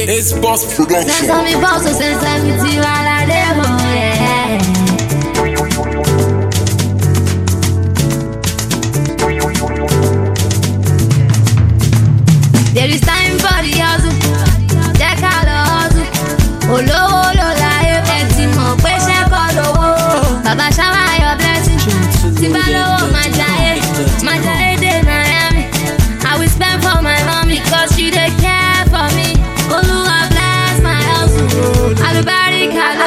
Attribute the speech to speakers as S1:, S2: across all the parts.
S1: It's Boss Production.
S2: Senza mi posso, senza mi ti va la devo, yeah. There is time for the hustle, jẹ́ ká lọ hustle. Olówó ló láyé, ẹ ti mọ̀ pé ṣẹ́ kọ́ lówó. Bàbá shower your blessing, tí bá lówó máa jayé dé Miami. I will spend for my mommy, cause she dey care for me. Olúwa bless my hustle. Àlùbáríkà ló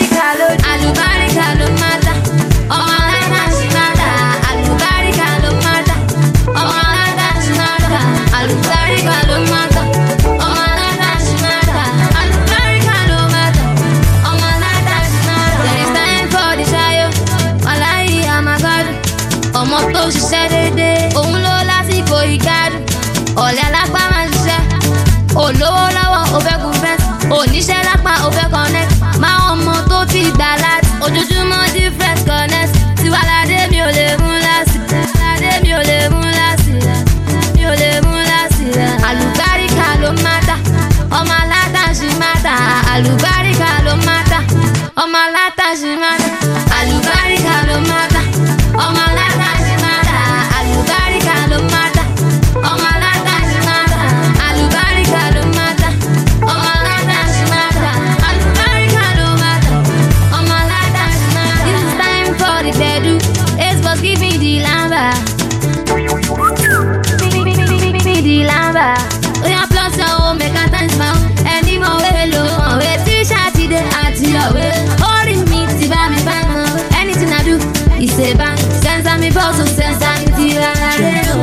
S2: máa dá. Ọmọ aláìná ṣì máa dá. Àlùbáríkà ló máa dá. Ọmọ aláìná ṣì máa dá. Àlùbáríkà ló máa dá. Ọmọ aláìná ṣì máa dá. Àlùbáríkà ló máa dá. Ọmọ aláìná ṣì máa dá. There is time for the ṣayó. Wàláhì àmàgádùn. Ọmọ tó ṣiṣẹ́ déédéé. Òun ló lásìkò ìgbádùn. Ọ̀lẹ alápá máa ń ṣiṣẹ́. Olówó lọ́wọ́ ó fẹ́ gun fẹ́ǹsì. Oníṣẹ́ lápá ó fẹ́ connect. Máa ọmọ tó ti gbà láti. Ojoojúmọ́ different connect. Tiwáládé mi ò lè mú láti. Tiwáládé mi ò lè mú láti. Mi ò lè mú láti. Àlùbáríkà ló máa dá. Ọmọ alátàṣí máa dá. Àlùbáríkà ló máa dá. Ọmọ alátàṣí máa dá. Àlùbáríkà ló máa dá. Ọmọ alátàṣí máa dá. Àlùbáríkà ló máa dá. Ọmọ alátàṣí máa dá. Àlùbáríkà ló máa dá. Ọmọ alátàṣí máa dá. Àlùbáríkà ló máa dá. Ọmọ alátàṣí máa dá. This is time for the gbedu. Ace Boss give me the lamba. Give me the lamba. Oya plus your own, make a dance now. Any more way low, way t-shirt today àti ọ̀wé. Orí mi ti bá mi bá mọ́. Anything I do, it's a bang. Sense mi boss, sense mi ti wá lára o.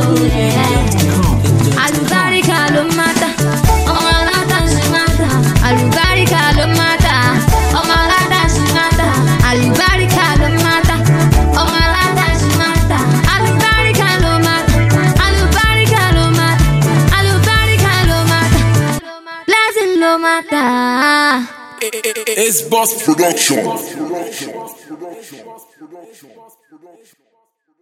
S2: Àlùbáríkà ló máa dá. Ọmọ alátàṣí máa dá. Àlùbáríkà ló máa dá. Ọmọ alátàṣí máa dá. Àlùbáríkà ló máa dá. Ọmọ alátàṣí máa dá. Àlùbáríkà ló máa dá. Àlùbáríkà ló máa dá. Àlùbáríkà ló máa dá. Blessing ló máa dá.
S1: It's Boss Production.